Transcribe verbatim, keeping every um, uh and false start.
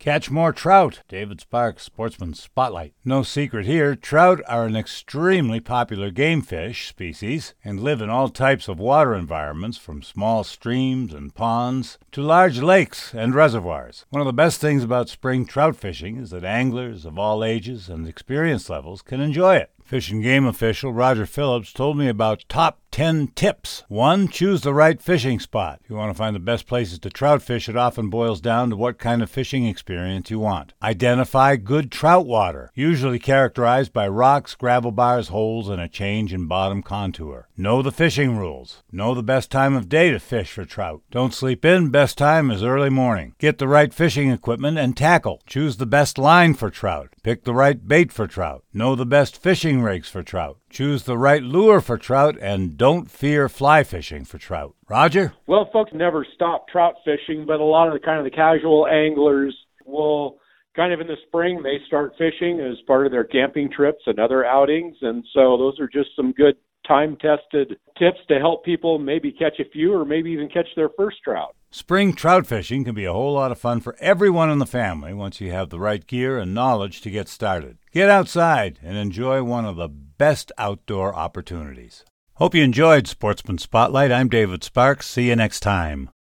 Catch more trout. David Sparks, Sportsman Spotlight. No secret here, trout are an extremely popular game fish species and live in all types of water environments, from small streams and ponds to large lakes and reservoirs. One of the best things about spring trout fishing is that anglers of all ages and experience levels can enjoy it. Fish and Game official Roger Phillips told me about top ten tips. One, choose the right fishing spot. If you want to find the best places to trout fish, it often boils down to what kind of fishing experience you want. Identify good trout water, usually characterized by rocks, gravel bars, holes, and a change in bottom contour. Know the fishing rules. Know the best time of day to fish for trout. Don't sleep in. Best time is early morning. Get the right fishing equipment and tackle. Choose the best line for trout. Pick the right bait for trout. Know the best fishing rigs for trout. Choose the right lure for trout, and don't fear fly fishing for trout. Roger? Well, folks never stop trout fishing, but a lot of the kind of the casual anglers will kind of in the spring, they start fishing as part of their camping trips and other outings. And so those are just some good time-tested tips to help people maybe catch a few or maybe even catch their first trout. Spring trout fishing can be a whole lot of fun for everyone in the family once you have the right gear and knowledge to get started. Get outside and enjoy one of the best outdoor opportunities. Hope you enjoyed Sportsman Spotlight. I'm David Sparks. See you next time.